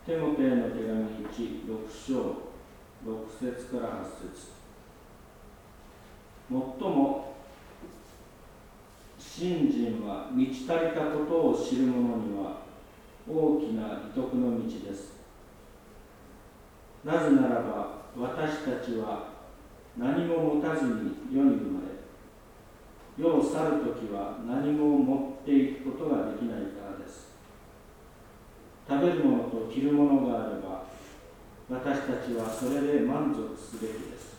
テモテへの手紙1、6章、6節から8節。もっとも信心は満ち足りたことを知る者には大きな利得の道です。なぜならば私たちは何も持たずに世に生まれ、世を去るときは何も持っていくことができないからです。食べるものと着るものがあれば私たちはそれで満足すべきです。